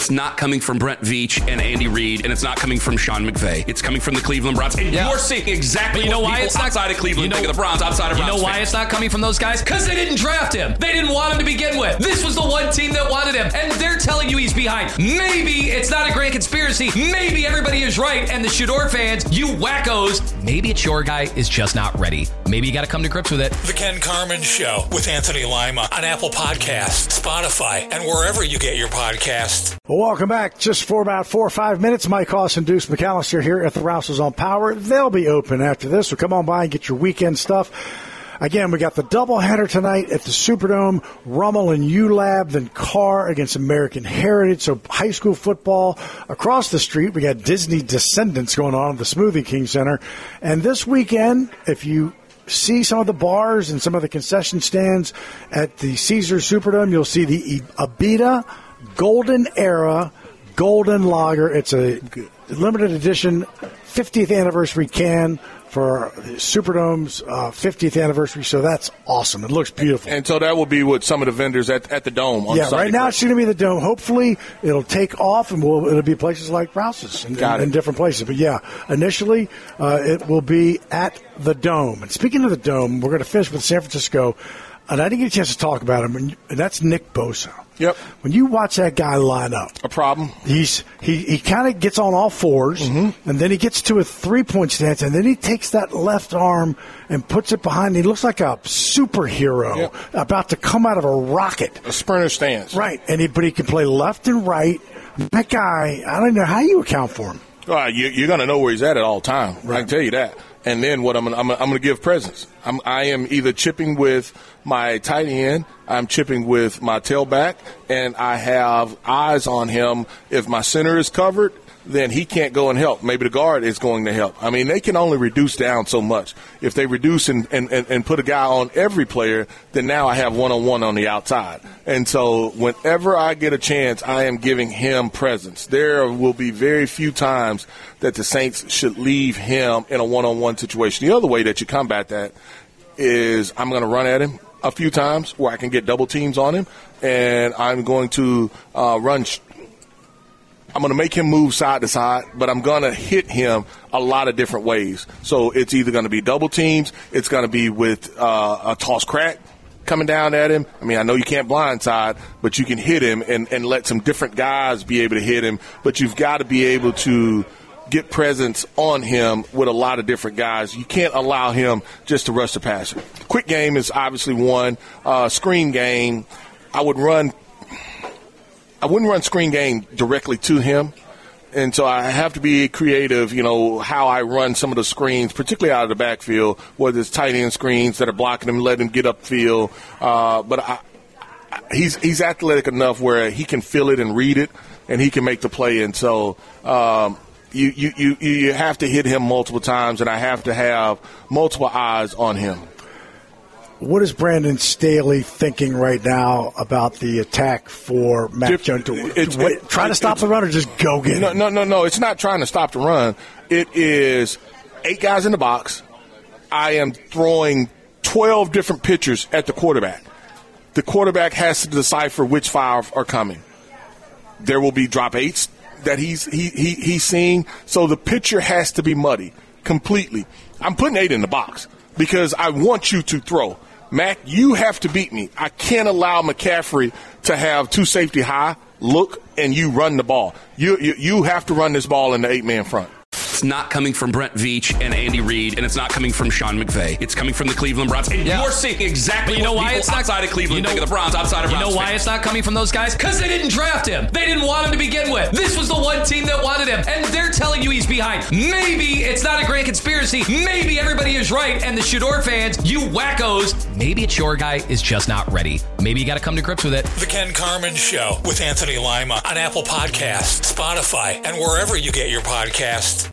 It's not coming from Brent Veach and Andy Reid, and it's not coming from Sean McVay. It's coming from the Cleveland Browns. And you're seeing exactly what people outside of Cleveland think of the Browns, outside of Browns. You know why it's not coming from those guys? Because they didn't draft him. They didn't want him to begin with. This was the one team that wanted him, and they're telling you he's behind. Maybe it's not a grand conspiracy. Maybe everybody is right, and the Shador fans, you wackos, maybe it's your guy is just not ready. Maybe you got to come to grips with it. The Ken Carman Show with Anthony Lima on Apple Podcasts, Spotify, and wherever you get your podcasts. Well, welcome back. Just for about 4 or 5 minutes, Mike Hoss and Deuce McAllister here at the Rouses on Power. They'll be open after this, so come on by and get your weekend stuff. Again, we got the doubleheader tonight at the Superdome, Rummel and ULAB, then Carr against American Heritage. So high school football across the street. We got Disney Descendants going on at the Smoothie King Center. And this weekend, if you see some of the bars and some of the concession stands at the Caesars Superdome, you'll see the Abita Golden Era Golden Lager. It's a limited edition 50th anniversary can for Superdome's 50th anniversary, so that's awesome. It looks beautiful. And so that will be with some of the vendors at the Dome on Sunday. Right now it's going to be the Dome. Hopefully it'll take off, and it'll be places like Rouse's and different places. But, initially it will be at the Dome. And speaking of the Dome, we're going to finish with San Francisco, and I didn't get a chance to talk about him, and that's Nick Bosa. Yep. When you watch that guy line up, a problem. He kind of gets on all fours, and then he gets to a three-point stance, and then he takes that left arm and puts it behind. He looks like a superhero about to come out of a rocket. A sprinter stance. Right, but he can play left and right. That guy, I don't know how you account for him. You're going to know where he's at all time. Right. I can tell you that. And then what I'm going to give presents. I am either chipping with my tight end, I'm chipping with my tailback, and I have eyes on him. If my center is covered, then he can't go and help. Maybe the guard is going to help. I mean, they can only reduce down so much. If they reduce and put a guy on every player, then now I have one-on-one on the outside. And so whenever I get a chance, I am giving him presence. There will be very few times that the Saints should leave him in a one-on-one situation. The other way that you combat that is I'm going to run at him a few times where I can get double teams on him, and I'm going to I'm going to make him move side to side, but I'm going to hit him a lot of different ways. So it's either going to be double teams, it's going to be with a toss crack coming down at him. I mean, I know you can't blindside, but you can hit him and let some different guys be able to hit him. But you've got to be able to get presence on him with a lot of different guys. You can't allow him just to rush the passer. Quick game is obviously one. Screen game, I wouldn't run screen game directly to him. And so I have to be creative, how I run some of the screens, particularly out of the backfield, whether it's tight end screens that are blocking him, let him get upfield. But he's athletic enough where he can feel it and read it, and he can make the play. And so you have to hit him multiple times, and I have to have multiple eyes on him. What is Brandon Staley thinking right now about the attack for Mac Jones? Try to stop the run or just go get him? No. It's not trying to stop the run. It is 8 guys in the box. I am throwing 12 different pitchers at the quarterback. The quarterback has to decipher which 5 are coming. There will be drop 8s that he's seeing. So the pitcher has to be muddy completely. I'm putting 8 in the box because I want you to throw. Mac, you have to beat me. I can't allow McCaffrey to have 2 safety high look and you run the ball. You have to run this ball in the 8-man front. It's not coming from Brent Veach and Andy Reid, and it's not coming from Sean McVay. It's coming from the Cleveland Browns. And you're seeing exactly what people outside of Cleveland think of the Browns, outside of Browns. You know why it's not coming from those guys? Because they didn't draft him. They didn't want him to begin with. This was the one team that wanted him, and they're telling you he's behind. Maybe it's not a grand conspiracy. Maybe everybody is right, and the Shador fans, you wackos, maybe it's your guy is just not ready. Maybe you got to come to grips with it. The Ken Carman Show with Anthony Lima on Apple Podcasts, Spotify, and wherever you get your podcasts.